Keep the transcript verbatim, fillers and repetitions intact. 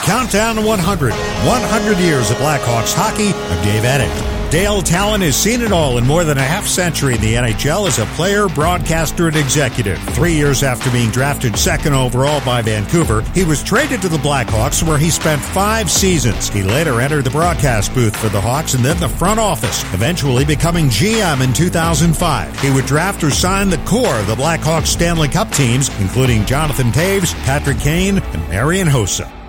Countdown to one hundred. one hundred years of Blackhawks hockey. I'm Dave Edding. Dale Talon has seen it all in more than a half century in the N H L as a player, broadcaster, and executive. Three years after being drafted second overall by Vancouver, he was traded to the Blackhawks, where he spent five seasons. He later entered the broadcast booth for the Hawks and then the front office, eventually becoming G M in two thousand five. He would draft or sign the core of the Blackhawks Stanley Cup teams, including Jonathan Toews, Patrick Kane, and Marian Hossa.